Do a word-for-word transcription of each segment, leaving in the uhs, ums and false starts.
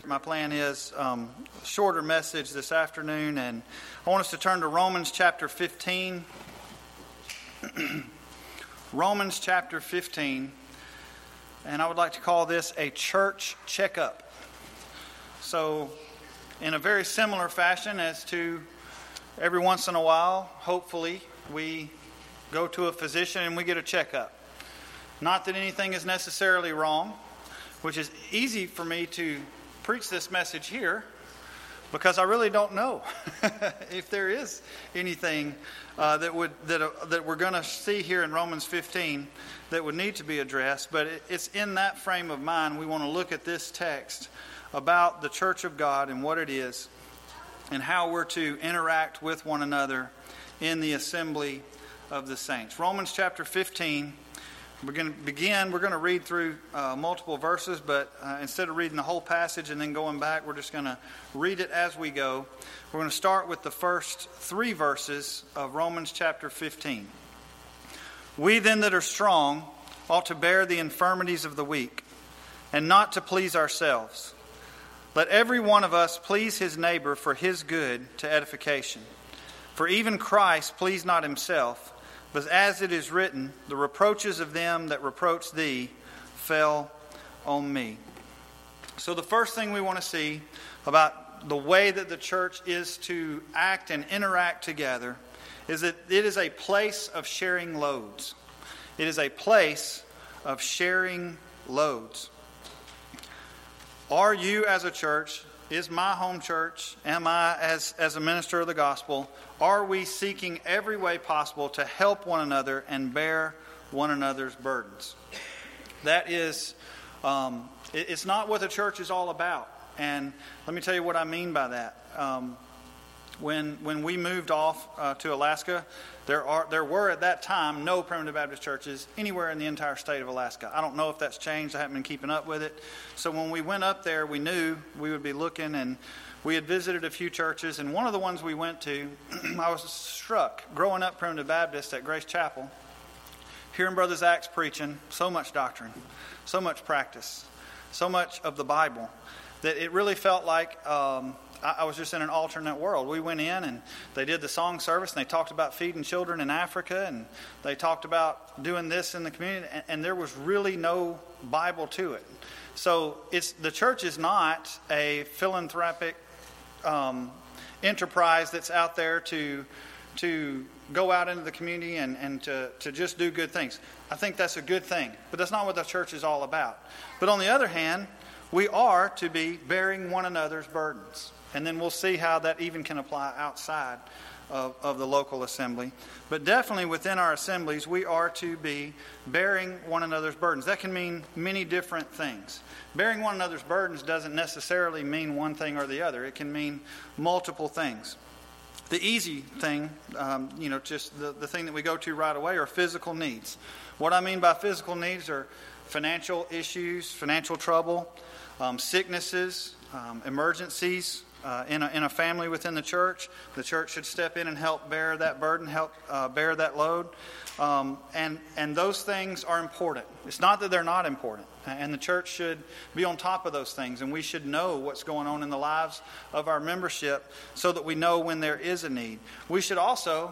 My plan is um, a shorter message this afternoon, and I want us to turn to Romans chapter fifteen. Romans chapter fifteen, and I would like to call this a church checkup. So, in a very similar fashion as to every once in a while, hopefully, we go to a physician and we get a checkup. Not that anything is necessarily wrong, which is easy for me to preach this message here because I really don't know if there is anything uh, that would that uh, that we're going to see here in Romans fifteen that would need to be addressed. But it, it's in that frame of mind we want to look at this text about the church of God and what it is and how we're to interact with one another in the assembly of the saints. Romans chapter fifteen. We're going to begin, we're going to read through uh, multiple verses, but uh, instead of reading the whole passage and then going back, we're just going to read it as we go. We're going to start with the first three verses of Romans chapter fifteen. We then that are strong ought to bear the infirmities of the weak, and not to please ourselves. Let every one of us please his neighbor for his good to edification. For even Christ pleased not himself, but as it is written, the reproaches of them that reproach thee fell on me. So the first thing we want to see about the way that the church is to act and interact together is that it is a place of sharing loads. It is a place of sharing loads. Are you as a church, is my home church, am I as, as a minister of the gospel, are we seeking every way possible to help one another and bear one another's burdens? That is, um, it, it's not what the church is all about. And let me tell you what I mean by that. Um, when when we moved off uh, to Alaska, there are there were at that time no Primitive Baptist churches anywhere in the entire state of Alaska. I don't know if that's changed. I haven't been keeping up with it. So when we went up there, we knew we would be looking, and we had visited a few churches. And one of the ones we went to, I was struck, growing up Primitive Baptist at Grace Chapel, hearing Brother Zach's preaching, so much doctrine, so much practice, so much of the Bible, that it really felt like um, I was just in an alternate world. We went in and they did the song service and they talked about feeding children in Africa and they talked about doing this in the community, and, and there was really no Bible to it. So it's the church is not a philanthropic um, enterprise that's out there to to go out into the community and, and to, to just do good things. I think that's a good thing, but that's not what the church is all about. But on the other hand, we are to be bearing one another's burdens. And then we'll see how that even can apply outside of, of the local assembly. But definitely within our assemblies, we are to be bearing one another's burdens. That can mean many different things. Bearing one another's burdens doesn't necessarily mean one thing or the other. It can mean multiple things. The easy thing, um, you know, just the, the thing that we go to right away are physical needs. What I mean by physical needs are financial issues, financial trouble, um, sicknesses, um, emergencies. Uh, in, a, in a family within the church, the church should step in and help bear that burden, help uh, bear that load. Um, and, and those things are important. It's not that they're not important. And the church should be on top of those things. And we should know what's going on in the lives of our membership so that we know when there is a need. We should also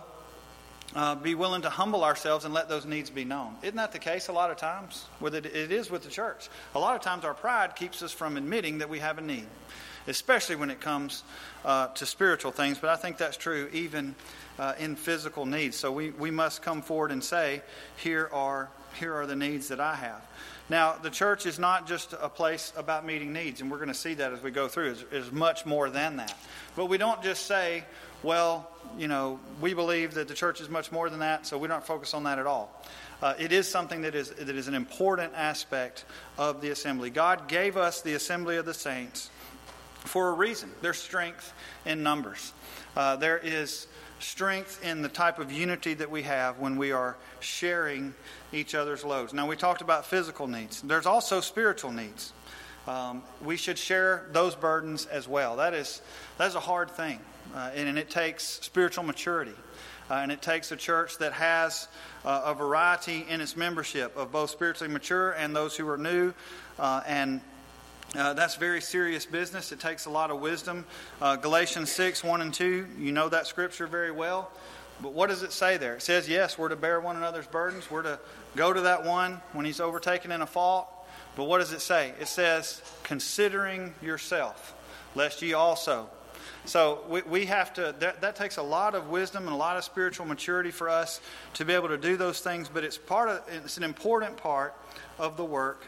uh, be willing to humble ourselves and let those needs be known. Isn't that the case a lot of times? With it, it is with the church. A lot of times our pride keeps us from admitting that we have a need, especially when it comes uh, to spiritual things. But I think that's true even uh, in physical needs. So we, we must come forward and say, here are here are the needs that I have. Now, the church is not just a place about meeting needs, and we're going to see that as we go through. It's, it's much more than that. But we don't just say, well, you know, we believe that the church is much more than that, so we don't focus on that at all. Uh, it is something that is that is an important aspect of the assembly. God gave us the assembly of the saints for a reason. There's strength in numbers. Uh, there is strength in the type of unity that we have when we are sharing each other's loads. Now, we talked about physical needs. There's also spiritual needs. Um, we should share those burdens as well. That is that is a hard thing, uh, and, and it takes spiritual maturity. Uh, and it takes a church that has uh, a variety in its membership of both spiritually mature and those who are new, uh, and Uh, that's very serious business. It takes a lot of wisdom. Uh, Galatians six, one and two, you know that scripture very well. But what does it say there? It says, yes, we're to bear one another's burdens. We're to go to that one when he's overtaken in a fault. But what does it say? It says, considering yourself, lest ye also. So we, we have to, that, that takes a lot of wisdom and a lot of spiritual maturity for us to be able to do those things. But it's part of, it's an important part of the work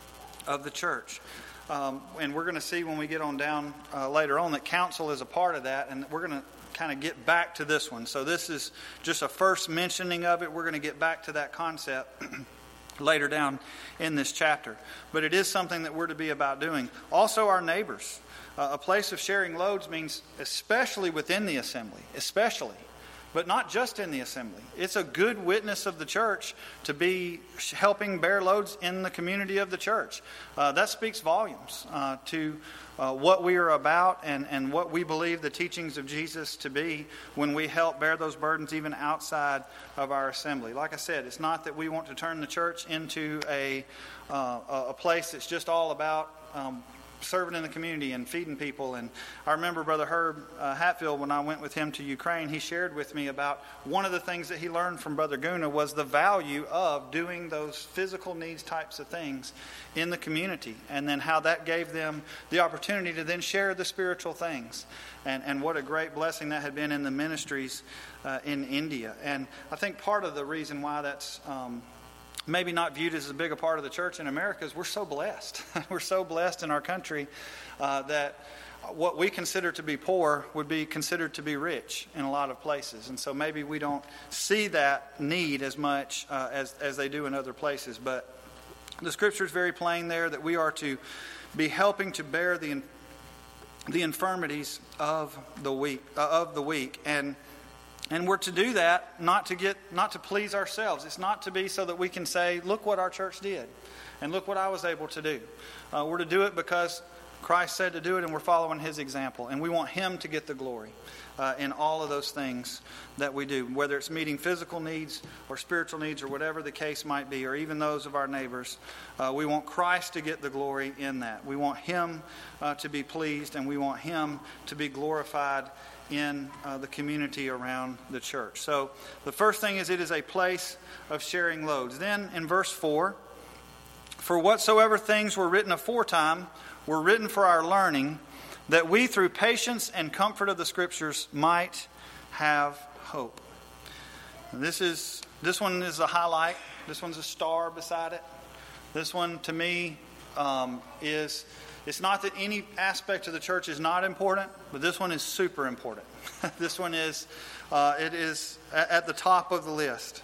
of the church. Um, and we're going to see when we get on down uh, later on that counsel is a part of that, and we're going to kind of get back to this one. So this is just a first mentioning of it. We're going to get back to that concept later down in this chapter. But it is something that we're to be about doing. Also our neighbors. Uh, a place of sharing loads means especially within the assembly, especially. But not just in the assembly. It's a good witness of the church to be helping bear loads in the community of the church. Uh, that speaks volumes uh, to uh, what we are about and, and what we believe the teachings of Jesus to be when we help bear those burdens even outside of our assembly. Like I said, it's not that we want to turn the church into a, uh, a place that's just all about Um, serving in the community and feeding people. And I remember Brother Herb uh, Hatfield, when I went with him to Ukraine, he shared with me about one of the things that he learned from Brother Guna was the value of doing those physical needs types of things in the community, and then how that gave them the opportunity to then share the spiritual things. And, and what a great blessing that had been in the ministries uh, in India. And I think part of the reason why that's um, maybe not viewed as as big a part of the church in America is we're so blessed. We're so blessed in our country uh, that what we consider to be poor would be considered to be rich in a lot of places. And so maybe we don't see that need as much uh, as, as they do in other places. But the scripture is very plain there that we are to be helping to bear the the infirmities of the weak, uh, of the weak. And And we're to do that not to get, not to please ourselves. It's not to be so that we can say, look what our church did, and look what I was able to do. Uh, we're to do it because Christ said to do it, and we're following His example. And we want Him to get the glory uh, in all of those things that we do, whether it's meeting physical needs or spiritual needs or whatever the case might be, or even those of our neighbors. Uh, we want Christ to get the glory in that. We want Him uh, to be pleased, and we want Him to be glorified in uh, the community around the church. So the first thing is it is a place of sharing loads. Then in verse four, for whatsoever things were written aforetime were written for our learning, that we through patience and comfort of the Scriptures might have hope. And this is this one is a highlight. This one's a star beside it. This one to me um, is... It's not that any aspect of the church is not important, but this one is super important. This one is, uh, it is at the top of the list.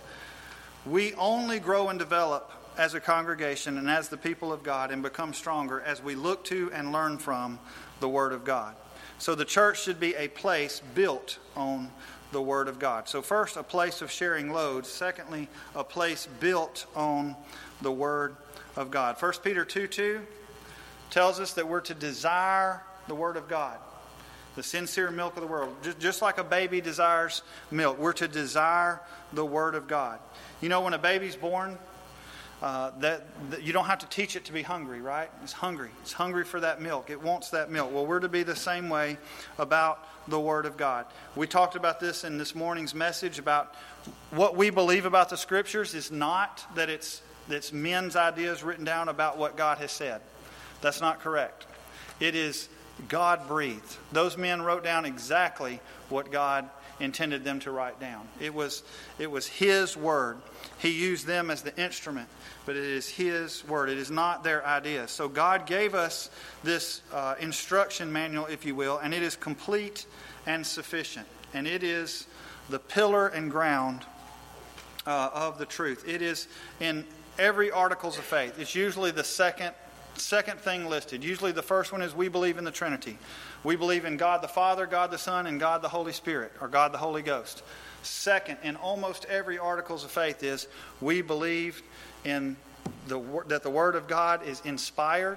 We only grow and develop as a congregation and as the people of God and become stronger as we look to and learn from the Word of God. So the church should be a place built on the Word of God. So first, a place of sharing loads. Secondly, a place built on the Word of God. First Peter two two tells us that we're to desire the Word of God, the sincere milk of the world. Just, just like a baby desires milk, we're to desire the Word of God. You know, when a baby's born, uh, that, that you don't have to teach it to be hungry, right? It's hungry. It's hungry for that milk. It wants that milk. Well, we're to be the same way about the Word of God. We talked about this in this morning's message about what we believe about the Scriptures is not that it's, that it's men's ideas written down about what God has said. That's not correct. It is God-breathed. Those men wrote down exactly what God intended them to write down. It was, it was His Word. He used them as the instrument, but it is His Word. It is not their ideas. So God gave us this uh, instruction manual, if you will, and it is complete and sufficient. And it is the pillar and ground uh, of the truth. It is in every Articles of Faith. It's usually the second Second thing listed. Usually the first one is we believe in the Trinity. We believe in God the Father, God the Son, and God the Holy Spirit, or God the Holy Ghost. Second, in almost every Articles of Faith is we believe in the that the Word of God is inspired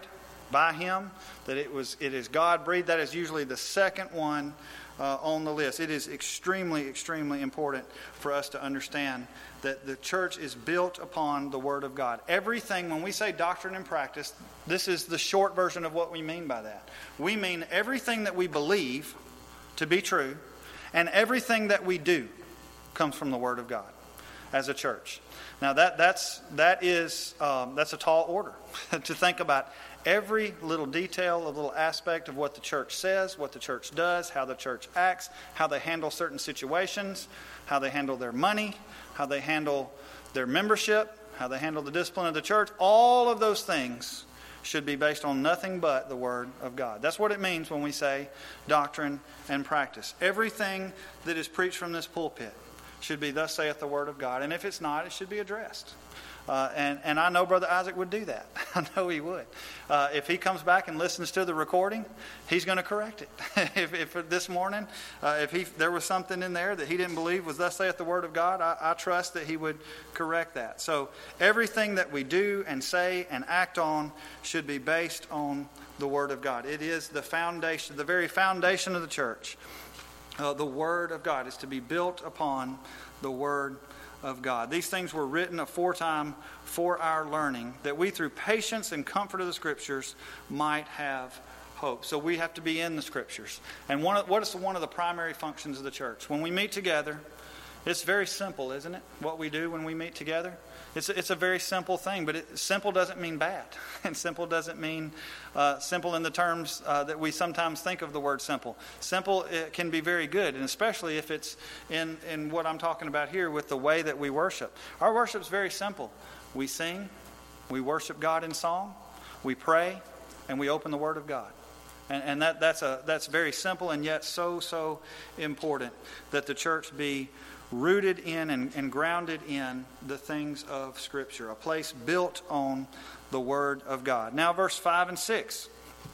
by Him, that it was it is God-breathed. That is usually the second one uh, on the list. It is extremely, extremely important for us to understand that the church is built upon the Word of God. Everything, when we say doctrine and practice, this is the short version of what we mean by that. We mean everything that we believe to be true, and everything that we do comes from the Word of God as a church. Now that that's that is um, that's a tall order to think about every little detail, a little aspect of what the church says, what the church does, how the church acts, how they handle certain situations, how they handle their money, how they handle their membership, how they handle the discipline of the church. All of those things should be based on nothing but the Word of God. That's what it means when we say doctrine and practice. Everything that is preached from this pulpit should be thus saith the Word of God. And if it's not, it should be addressed. Uh, and, and I know Brother Isaac would do that. I know he would. Uh, if he comes back and listens to the recording, he's going to correct it. if, if this morning, uh, if he there was something in there that he didn't believe was thus saith the Word of God, I, I trust that he would correct that. So everything that we do and say and act on should be based on the Word of God. It is the foundation, the very foundation of the church. Uh, the Word of God is to be built upon the Word of God. These things were written aforetime for our learning, that we through patience and comfort of the Scriptures might have hope. So we have to be in the Scriptures. And one of, what is one of the primary functions of the church? When we meet together, it's very simple, isn't it? What we do when we meet together? It's a, it's a very simple thing, but it, simple doesn't mean bad. And simple doesn't mean uh, simple in the terms uh, that we sometimes think of the word simple. Simple it can be very good, and especially if it's in, in what I'm talking about here with the way that we worship. Our worship is very simple. We sing, we worship God in song, we pray, and we open the Word of God. And, and that, that's a that's very simple and yet so, so important that the church be rooted in and, and grounded in the things of Scripture, a place built on the Word of God. Now verse five and six.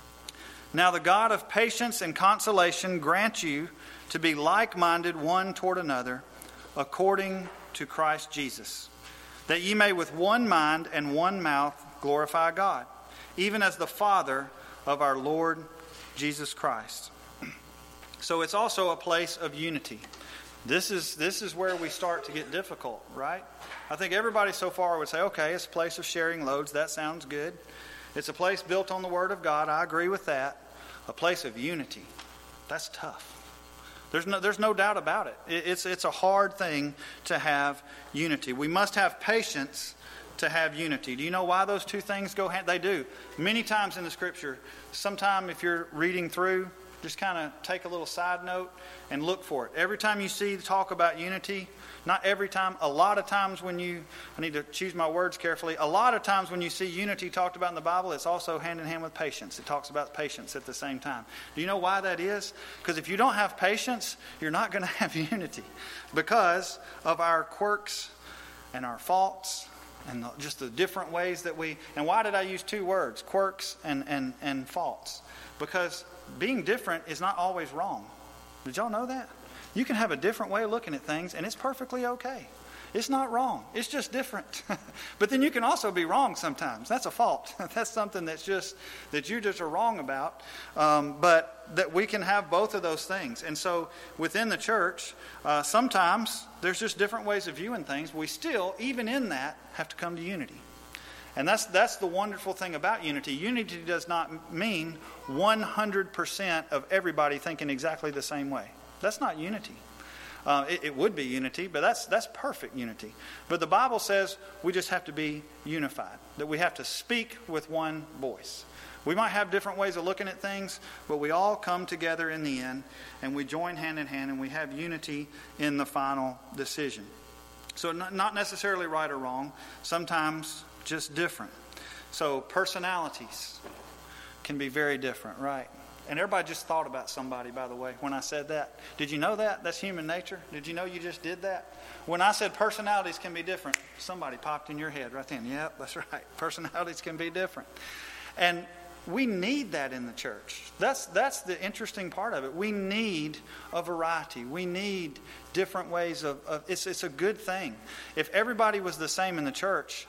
Now the God of patience and consolation grant you to be like-minded one toward another, according to Christ Jesus, that ye may with one mind and one mouth glorify God, even as the Father of our Lord Jesus Christ. So it's also a place of unity. This is this is where we start to get difficult, right? I think everybody so far would say, okay, it's a place of sharing loads. That sounds good. It's a place built on the Word of God. I agree with that. A place of unity. That's tough. There's no there's no doubt about it. It's it's a hard thing to have unity. We must have patience to have unity. Do you know why those two things go hand? They do. Many times in the Scripture, sometime if you're reading through, just kind of take a little side note and look for it. Every time you see talk about unity, not every time, a lot of times when you, I need to choose my words carefully, a lot of times when you see unity talked about in the Bible, it's also hand in hand with patience. It talks about patience at the same time. Do you know why that is? Because if you don't have patience, you're not going to have unity because of our quirks and our faults and the, just the different ways that we, and why did I use two words, quirks and, and, and faults? Because being different is not always wrong. Did y'all know that? You can have a different way of looking at things, and it's perfectly okay. It's not wrong. It's just different. But then you can also be wrong sometimes. That's a fault. That's something that's just that you just are wrong about. Um, but that we can have both of those things. And so within the church, uh, sometimes there's just different ways of viewing things. We still, even in that, have to come to unity. And that's that's the wonderful thing about unity. Unity does not mean one hundred percent of everybody thinking exactly the same way. That's not unity. Uh, it, it would be unity, but that's that's perfect unity. But the Bible says we just have to be unified, that we have to speak with one voice. We might have different ways of looking at things, but we all come together in the end, and we join hand in hand, and we have unity in the final decision. So not necessarily right or wrong, sometimes just different. So personalities can be very different, right? And everybody just thought about somebody, by the way, when I said that. Did you know that? That's human nature. Did you know you just did that? When I said personalities can be different, somebody popped in your head right then. Yep, that's right. Personalities can be different. And we need that in the church. That's that's the interesting part of it. We need a variety. We need different ways of, of it's it's a good thing. If everybody was the same in the church,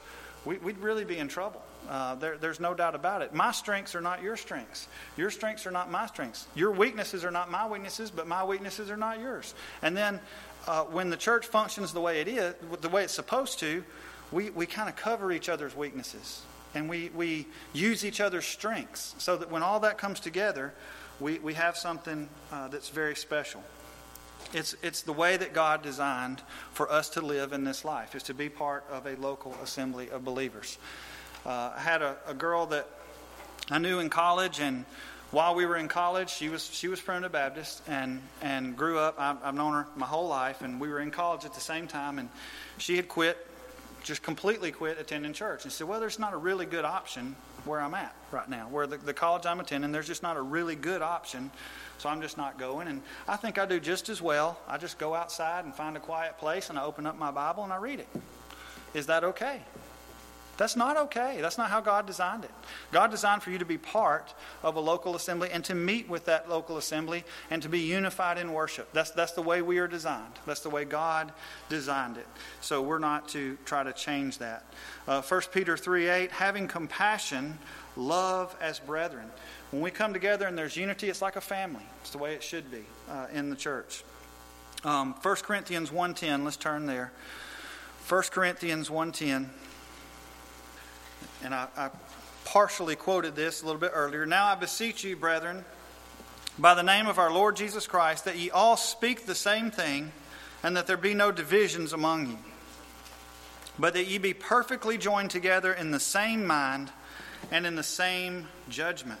we, we'd really be in trouble. Uh, there, there's no doubt about it. My strengths are not your strengths. Your strengths are not my strengths. Your weaknesses are not my weaknesses, but my weaknesses are not yours. And then uh, when the church functions the way it is, the way it's supposed to, we, we kind of cover each other's weaknesses. And we, we use each other's strengths so that when all that comes together, we, we have something uh, that's very special. It's, it's the way that God designed for us to live in this life, is to be part of a local assembly of believers. Uh, I had a, a girl that I knew in college, and while we were in college, she was she was Primitive Baptist and, and grew up. I've, I've known her my whole life, and we were in college at the same time, and she had quit, just completely quit attending church. And she said, well, there's not a really good option where I'm at right now. Where the, the college I'm attending, there's just not a really good option, so I'm just not going. And I think I do just as well. I just go outside and find a quiet place, and I open up my Bible and I read it. Is that okay? That's not okay. That's not how God designed it. God designed for you to be part of a local assembly and to meet with that local assembly and to be unified in worship. That's that's the way we are designed. That's the way God designed it. So we're not to try to change that. Uh, First Peter three eight, having compassion, love as brethren. When we come together and there's unity, it's like a family. It's the way it should be uh, in the church. Um, First Corinthians one ten, let's turn there. First Corinthians one ten. And I, I partially quoted this a little bit earlier. Now I beseech you, brethren, by the name of our Lord Jesus Christ, that ye all speak the same thing, and that there be no divisions among you, but that ye be perfectly joined together in the same mind and in the same judgment.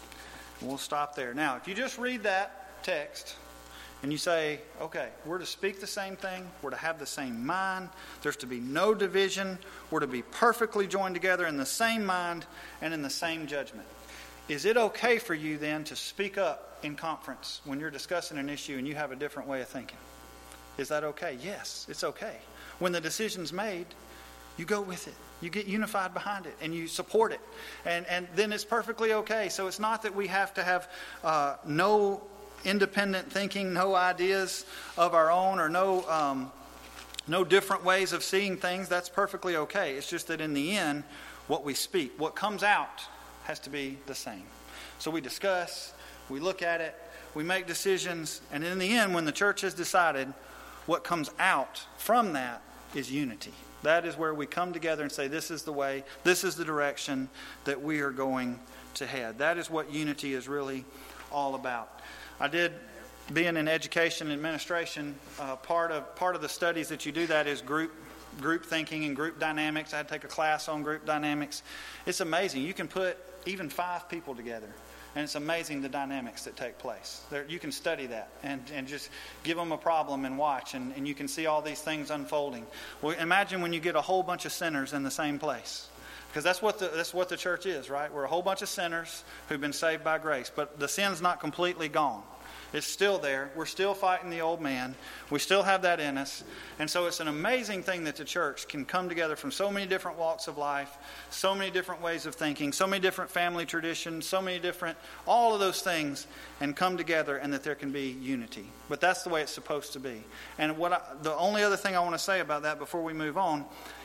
We'll stop there. Now, if you just read that text and you say, okay, we're to speak the same thing, we're to have the same mind, there's to be no division, we're to be perfectly joined together in the same mind and in the same judgment. Is it okay for you then to speak up in conference when you're discussing an issue and you have a different way of thinking? Is that okay? Yes, it's okay. When the decision's made, you go with it. You get unified behind it and you support it. And, and then it's perfectly okay. So it's not that we have to have uh, no independent thinking, no ideas of our own, or no um, no different ways of seeing things. That's perfectly okay. It's just that in the end, what we speak, what comes out, has to be the same. So we discuss, we look at it, we make decisions, and in the end, when the church has decided, what comes out from that is unity. That is where we come together and say, this is the way, this is the direction that we are going to head. That is what unity is really all about. I did, being in education and administration, uh, part of part of the studies that you do that is group group thinking and group dynamics. I had to take a class on group dynamics. It's amazing. You can put even five people together, and it's amazing the dynamics that take place. There, you can study that and, and just give them a problem and watch, and, and you can see all these things unfolding. Well, imagine when you get a whole bunch of sinners in the same place. Because that's what the that's what the church is, right? We're a whole bunch of sinners who've been saved by grace. But the sin's not completely gone. It's still there. We're still fighting the old man. We still have that in us. And so it's an amazing thing that the church can come together from so many different walks of life, so many different ways of thinking, so many different family traditions, so many different, all of those things, and come together, and that there can be unity. But that's the way it's supposed to be. And what I, the only other thing I want to say about that before we move on,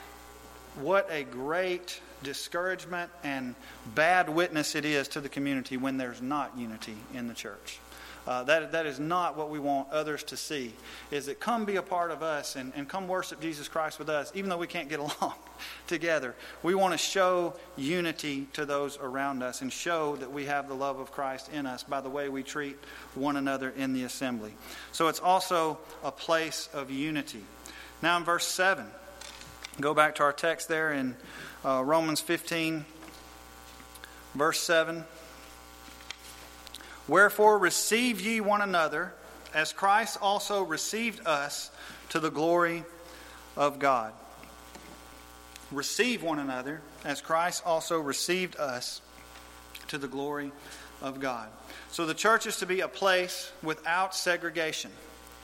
what a great discouragement and bad witness it is to the community when there's not unity in the church. Uh, that that is not what we want others to see, is that come be a part of us and, and come worship Jesus Christ with us, even though we can't get along together. We want to show unity to those around us and show that we have the love of Christ in us by the way we treat one another in the assembly. So it's also a place of unity. Now in verse seven, go back to our text there in uh, Romans fifteen, verse seven. Wherefore receive ye one another, as Christ also received us to the glory of God. Receive one another, as Christ also received us to the glory of God. So the church is to be a place without segregation.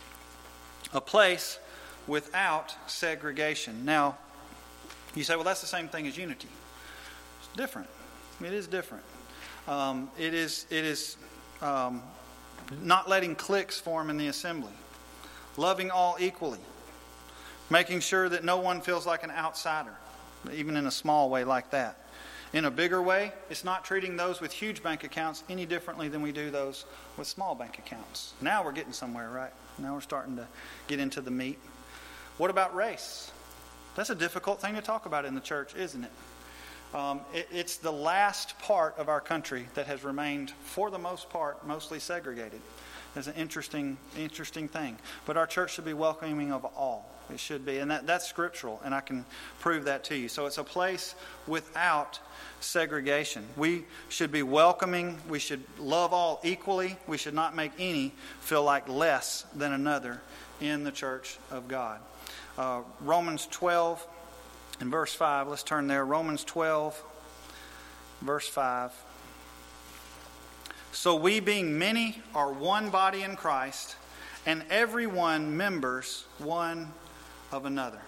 A place without segregation. Now, you say, well, that's the same thing as unity. It's different. It is different. Um, it is, it is um, not letting cliques form in the assembly. Loving all equally. Making sure that no one feels like an outsider. even in a small way like that. In a bigger way, it's not treating those with huge bank accounts any differently than we do those with small bank accounts. Now we're getting somewhere, right? Now we're starting to get into the meat. What about race? That's a difficult thing to talk about in the church, isn't it? Um, it it's the last part of our country that has remained, for the most part, mostly segregated. It's an interesting, interesting thing. But our church should be welcoming of all. It should be. And that, that's scriptural, and I can prove that to you. So it's a place without segregation. We should be welcoming. We should love all equally. We should not make any feel like less than another in the church of God. Uh, Romans twelve and verse five. Let's turn there. Romans twelve, verse five. So we, being many, are one body in Christ, and everyone members one of another.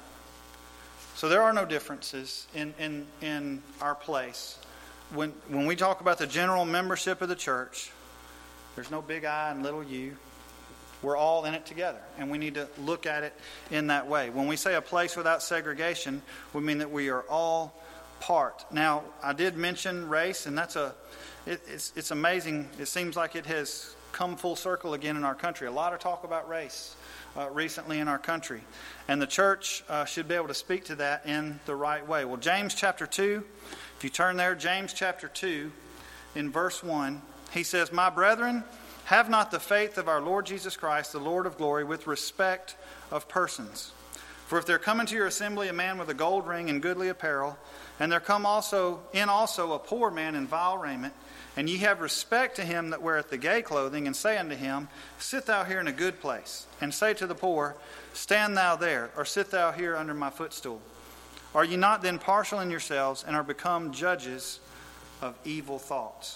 So there are no differences in, in, in our place. When, when we talk about the general membership of the church, there's no big I and little u. We're all in it together, and we need to look at it in that way. When we say a place without segregation, we mean that we are all part. Now, I did mention race, and that's a it, it's it's amazing. It seems like it has come full circle again in our country. A lot of talk about race uh, recently in our country, and the church uh, should be able to speak to that in the right way. Well, James chapter two, if you turn there, James chapter two, in verse one, he says, "My brethren, have not the faith of our Lord Jesus Christ, the Lord of glory, with respect of persons. For if there come into your assembly a man with a gold ring and goodly apparel, and there come also in also a poor man in vile raiment, and ye have respect to him that weareth the gay clothing, and say unto him, Sit thou here in a good place, and say to the poor, Stand thou there, or sit thou here under my footstool. Are ye not then partial in yourselves, and are become judges of evil thoughts?"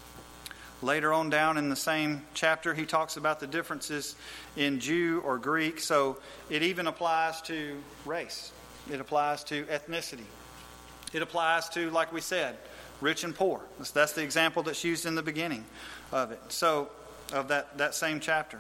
Later on down in the same chapter, he talks about the differences in Jew or Greek. So it even applies to race. It applies to ethnicity. It applies to, like we said, rich and poor. That's the example that's used in the beginning of it. So, of that, that same chapter.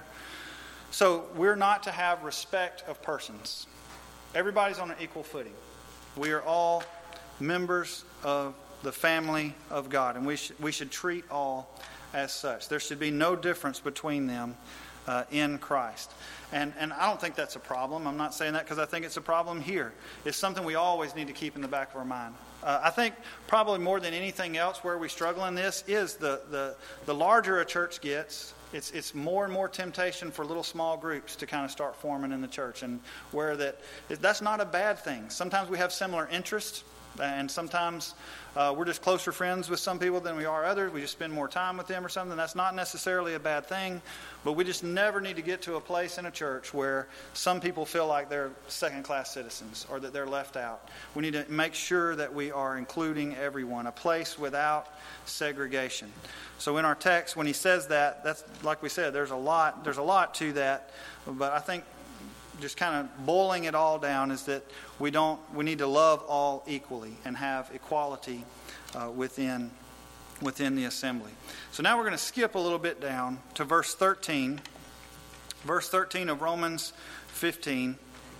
So we're not to have respect of persons. Everybody's on an equal footing. We are all members of the family of God, and we sh- we should treat all as such. There should be no difference between them uh, in Christ. And and I don't think that's a problem. I'm not saying that because I think it's a problem here. It's something we always need to keep in the back of our mind. Uh, I think probably more than anything else where we struggle in this is the, the, the larger a church gets, it's it's more and more temptation for little small groups to kind of start forming in the church. And where that that's not a bad thing. Sometimes we have similar interests. And sometimes uh, we're just closer friends with some people than we are others. We just spend more time with them or something. That's not necessarily a bad thing. But we just never need to get to a place in a church where some people feel like they're second-class citizens or that they're left out. We need to make sure that we are including everyone, a place without segregation. So in our text, when he says that, that's like we said, there's a lot, there's a lot to that. But I think just kind of boiling it all down is that we don't we need to love all equally and have equality uh, within within the assembly. So now we're going to skip a little bit down to verse thirteen. Verse thirteen of Romans fifteen.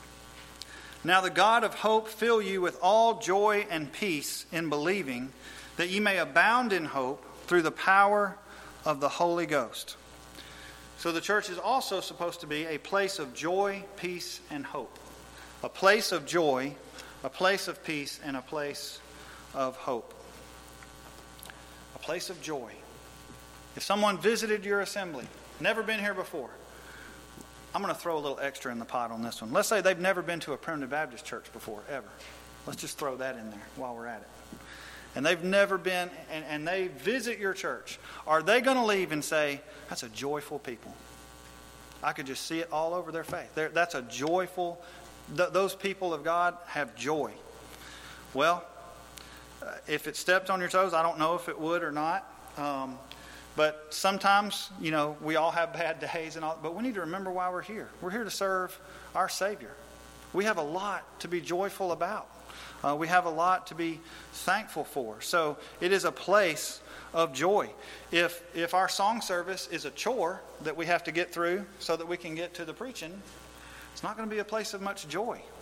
"Now the God of hope fill you with all joy and peace in believing, that ye may abound in hope through the power of the Holy Ghost." So the church is also supposed to be a place of joy, peace, and hope. A place of joy, a place of peace, and a place of hope. A place of joy. If someone visited your assembly, never been here before, I'm going to throw a little extra in the pot on this one. Let's say they've never been to a Primitive Baptist church before, ever. Let's just throw that in there while we're at it. And they've never been, and, and they visit your church. Are they going to leave and say, that's a joyful people? I could just see it all over their face. They're, that's a joyful, th- those people of God have joy. Well, uh, if it stepped on your toes, I don't know if it would or not. Um, but sometimes, you know, we all have bad days and all, but we need to remember why we're here. We're here to serve our Savior. We have a lot to be joyful about. Uh, we have a lot to be thankful for. So it is a place of joy. If if our song service is a chore that we have to get through so that we can get to the preaching, it's not going to be a place of much joy.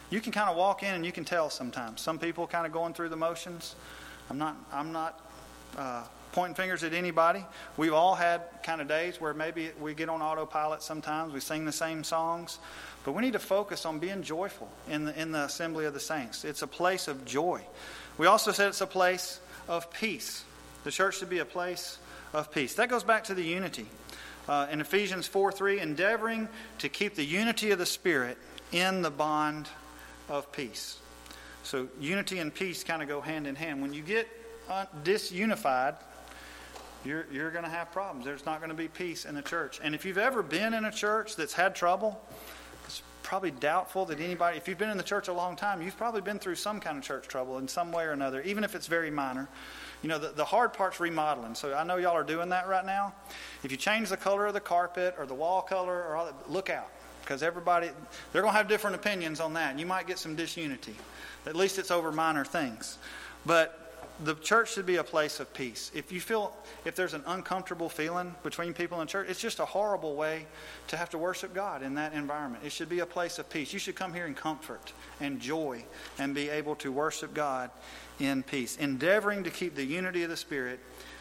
you can kind of walk in and you can tell sometimes. Some people kind of going through the motions. I'm not, I'm not uh, pointing fingers at anybody. We've all had kind of days where maybe we get on autopilot sometimes. We sing the same songs. But we need to focus on being joyful in the, in the assembly of the saints. It's a place of joy. We also said it's a place of peace. The church should be a place of peace. That goes back to the unity. Uh, in Ephesians four three, endeavoring to keep the unity of the Spirit in the bond of peace. So unity and peace kind of go hand in hand. When you get uh, disunified, you're, you're going to have problems. There's not going to be peace in the church. And if you've ever been in a church that's had trouble, it's probably doubtful that anybody, if you've been in the church a long time, you've probably been through some kind of church trouble in some way or another, even if it's very minor. You know, the, the hard part's remodeling. So I know y'all are doing that right now. If you change the color of the carpet or the wall color, or all that, look out. Because everybody, they're going to have different opinions on that. And you might get some disunity. At least it's over minor things. But the church should be a place of peace. If you feel, if there's an uncomfortable feeling between people in church, it's just a horrible way to have to worship God in that environment. It should be a place of peace. You should come here in comfort and joy and be able to worship God in peace. Endeavoring to keep the unity of the Spirit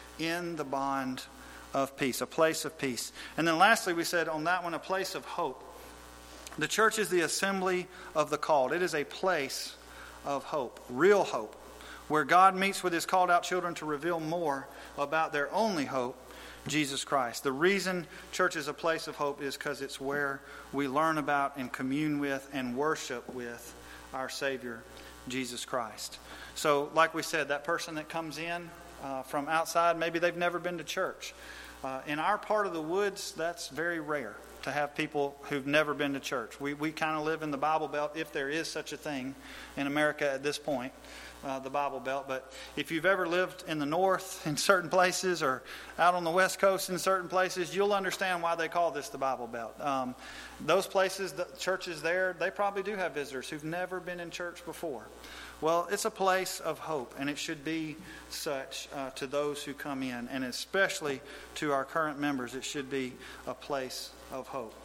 in the bond of peace. A place of peace. And then lastly, we said on that one, a place of hope. The church is the assembly of the called. It is a place of hope, real hope, where God meets with His called out children to reveal more about their only hope, Jesus Christ. The reason church is a place of hope is because it's where we learn about and commune with and worship with our Savior, Jesus Christ. So, like we said, that person that comes in uh, from outside, maybe they've never been to church. Uh, in our part of the woods, that's very rare to have people who've never been to church. We we kind of live in the Bible Belt, if there is such a thing in America at this point, uh, the Bible Belt. But if you've ever lived in the north in certain places or out on the west coast in certain places, you'll understand why they call this the Bible Belt. Um, those places, the churches there, they probably do have visitors who've never been in church before. Well, it's a place of hope, and it should be such uh, to those who come in, and especially to our current members. It should be a place of hope.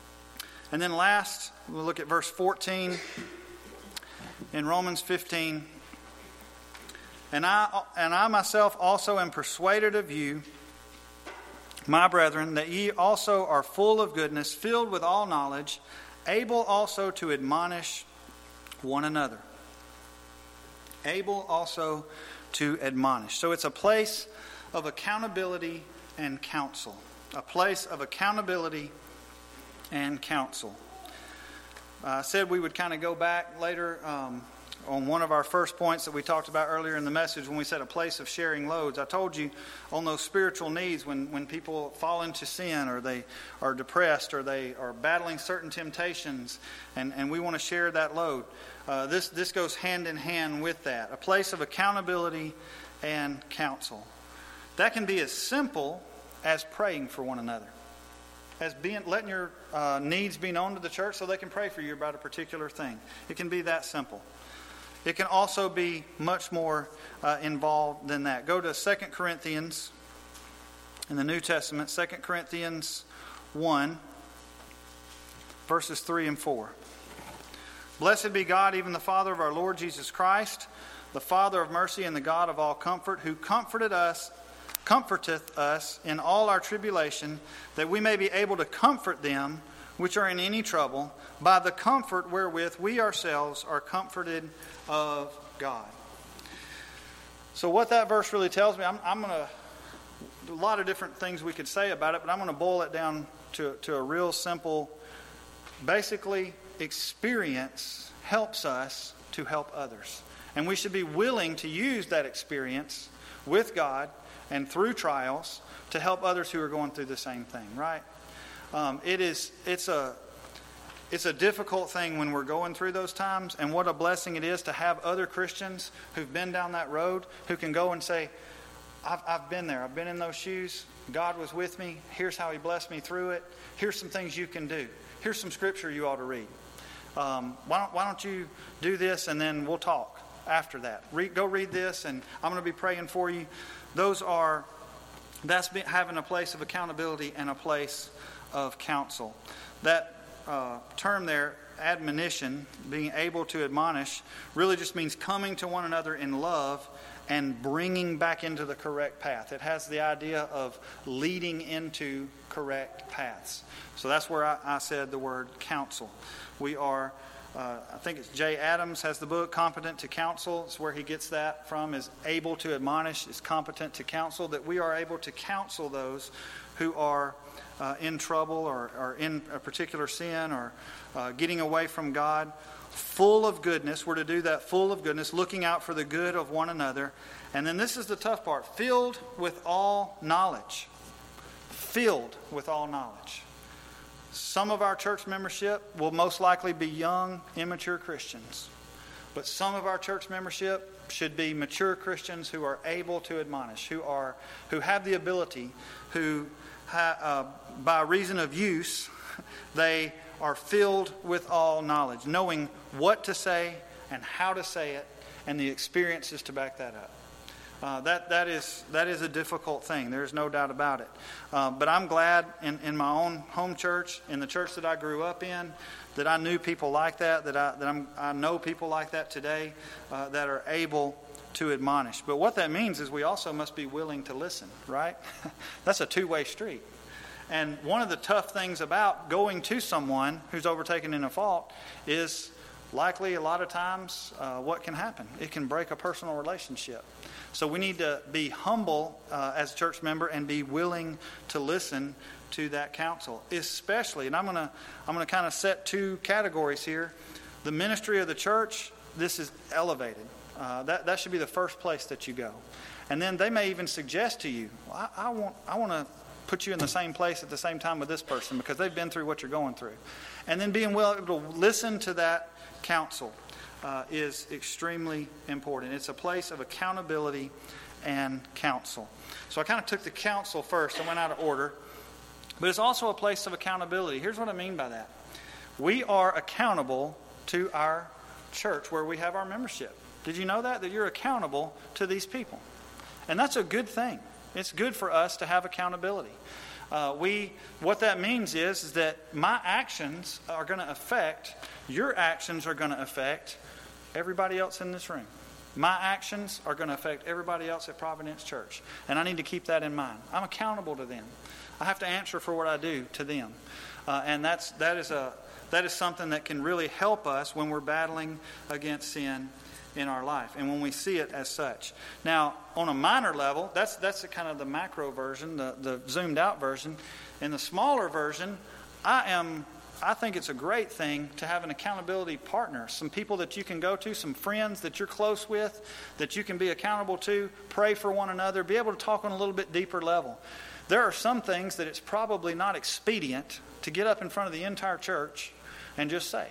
And then last, we'll look at verse fourteen in Romans fifteen. And I, and I myself also am persuaded of you, my brethren, that ye also are full of goodness, filled with all knowledge, able also to admonish one another. Able also to admonish. So it's a place of accountability and counsel. A place of accountability and counsel. Uh, I said we would kind of go back later um, on one of our first points that we talked about earlier in the message when we said a place of sharing loads. I told you on those spiritual needs when, when people fall into sin or they are depressed or they are battling certain temptations and, and we want to share that load. Uh, this, this goes hand in hand with that. A place of accountability and counsel. That can be as simple as praying for one another. As being letting your uh, needs be known to the church so they can pray for you about a particular thing. It can be that simple. It can also be much more uh, involved than that. Go to Second Corinthians in the New Testament, Second Corinthians one, verses three and four. Blessed be God, even the Father of our Lord Jesus Christ, the Father of mercy and the God of all comfort, who comforted us, comforteth us in all our tribulation, that we may be able to comfort them which are in any trouble, by the comfort wherewith we ourselves are comforted of God. So what that verse really tells me, I'm, I'm going to, a lot of different things we could say about it, but I'm going to boil it down to, to a real simple, basically, experience helps us to help others. And we should be willing to use that experience with God and through trials to help others who are going through the same thing, right? Um, it is, it's a, it's a difficult thing when we're going through those times, and what a blessing it is to have other Christians who've been down that road who can go and say, I've, I've been there. I've been in those shoes. God was with me. Here's how He blessed me through it. Here's some things you can do. Here's some scripture you ought to read. Um, why don't, why don't you do this, and then we'll talk after that. Read, go read this, and I'm going to be praying for you. Those are, that's having a place of accountability and a place of counsel. That uh, term there, admonition, being able to admonish, really just means coming to one another in love and bringing back into the correct path. It has the idea of leading into correct paths. So that's where I, I said the word counsel. We are, uh, I think it's Jay Adams has the book, Competent to Counsel. It's where he gets that from, is able to admonish, is competent to counsel, that we are able to counsel those who are uh, in trouble or, or in a particular sin or uh, getting away from God. Full of goodness. We're to do that full of goodness, looking out for the good of one another. And then this is the tough part. Filled with all knowledge. Filled with all knowledge. Some of our church membership will most likely be young, immature Christians. But some of our church membership should be mature Christians who are able to admonish, who are who have the ability, who ha, uh, by reason of use, they are filled with all knowledge, knowing what to say and how to say it, and the experiences to back that up. Uh, that that is that is a difficult thing. There is no doubt about it. Uh, but I'm glad in, in my own home church, in the church that I grew up in, that I knew people like that. That I that I'm, I know people like that today uh, that are able to admonish. But what that means is we also must be willing to listen. Right? That's a two-way street. And one of the tough things about going to someone who's overtaken in a fault is likely a lot of times uh, what can happen. It can break a personal relationship. So we need to be humble uh, as a church member and be willing to listen to that counsel. Especially, and I'm going to I'm going to kind of set two categories here. The ministry of the church, this is elevated. Uh, that that should be the first place that you go. And then they may even suggest to you, well, I, I want I want to put you in the same place at the same time with this person because they've been through what you're going through. And then being willing to listen to that counsel uh, is extremely important. It's a place of accountability and counsel. So I kind of took the counsel first. I went out of order. But it's also a place of accountability. Here's what I mean by that. We are accountable to our church where we have our membership. Did you know that? That you're accountable to these people. And that's a good thing. It's good for us to have accountability. Uh, we, what that means is, is that my actions are going to affect, your actions are going to affect everybody else in this room. My actions are going to affect everybody else at Providence Church. And I need to keep that in mind. I'm accountable to them. I have to answer for what I do to them. Uh, and that's that is a that is something that can really help us when we're battling against sin in our life, and when we see it as such. Now, on a minor level, that's that's the kind of the macro version, the, the zoomed out version. In the smaller version, I am I think it's a great thing to have an accountability partner, some people that you can go to, some friends that you're close with, that you can be accountable to, pray for one another, be able to talk on a little bit deeper level. There are some things that it's probably not expedient to get up in front of the entire church and just say.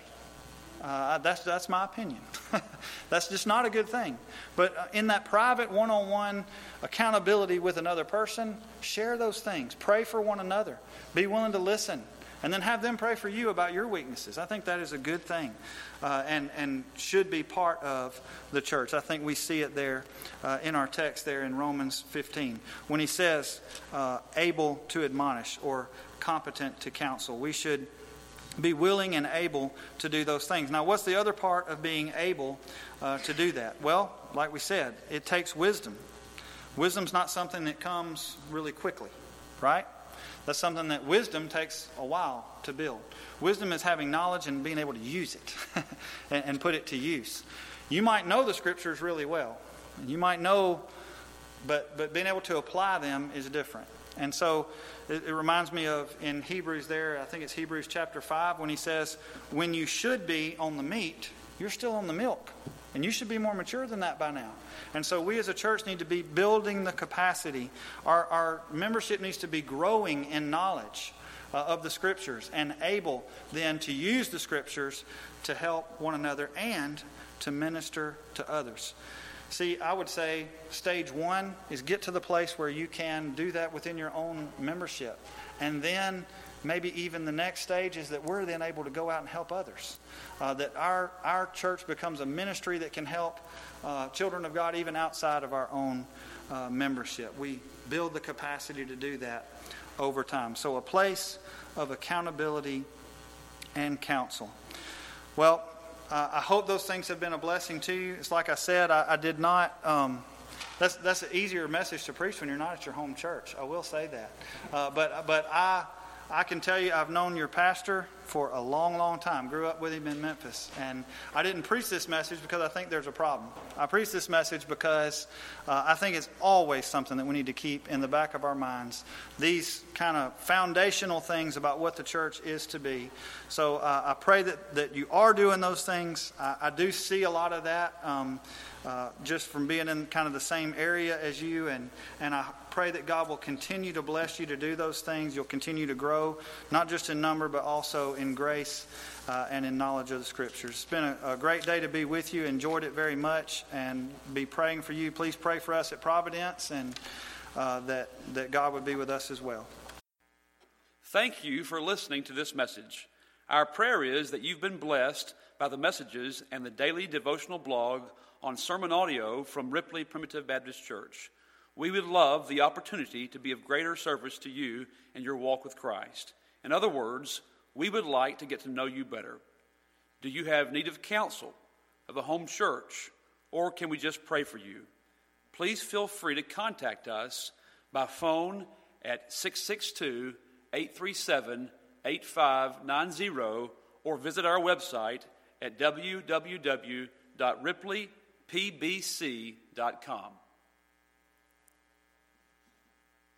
Uh, that's that's my opinion. That's just not a good thing. But in that private one-on-one accountability with another person, share those things. Pray for one another. Be willing to listen. And then have them pray for you about your weaknesses. I think that is a good thing uh, and, and should be part of the church. I think we see it there uh, in our text there in Romans fifteen. When he says uh, able to admonish or competent to counsel. We should be willing and able to do those things. Now, what's the other part of being able uh, to do that? Well, like we said, it takes wisdom. Wisdom's not something that comes really quickly, right? That's something that wisdom takes a while to build. Wisdom is having knowledge and being able to use it and, and put it to use. You might know the scriptures really well. You might know, but but being able to apply them is different. And so it, it reminds me of in Hebrews there, I think it's Hebrews chapter five, when he says, when you should be on the meat, you're still on the milk. And you should be more mature than that by now. And so we as a church need to be building the capacity. Our, our membership needs to be growing in knowledge uh, of the Scriptures and able then to use the Scriptures to help one another and to minister to others. See, I would say stage one is get to the place where you can do that within your own membership. And then maybe even the next stage is that we're then able to go out and help others. Uh, that our, our church becomes a ministry that can help uh, children of God even outside of our own uh, membership. We build the capacity to do that over time. So a place of accountability and counsel. Well, uh, I hope those things have been a blessing to you. It's like I said, I, I did not... Um, that's that's an easier message to preach when you're not at your home church. I will say that. Uh, but but I... I can tell you I've known your pastor for a long, long time. Grew up with him in Memphis. And I didn't preach this message because I think there's a problem. I preach this message because uh, I think it's always something that we need to keep in the back of our minds. These kind of foundational things about what the church is to be. So uh, I pray that, that you are doing those things. I, I do see a lot of that um, uh, just from being in kind of the same area as you. And, and I pray that God will continue to bless you to do those things. You'll continue to grow, not just in number, but also in grace uh, and in knowledge of the Scriptures. It's been a, a great day to be with you. Enjoyed it very much, and be praying for you. Please pray for us at Providence, and uh, that, that God would be with us as well. Thank you for listening to this message. Our prayer is that you've been blessed by the messages and the daily devotional blog on sermon audio from Ripley Primitive Baptist Church. We would love the opportunity to be of greater service to you in your walk with Christ. In other words, we would like to get to know you better. Do you have need of counsel, of a home church, or can we just pray for you? Please feel free to contact us by phone at six six two, eight three seven, eight five nine zero or visit our website at w w w dot ripley p b c dot com.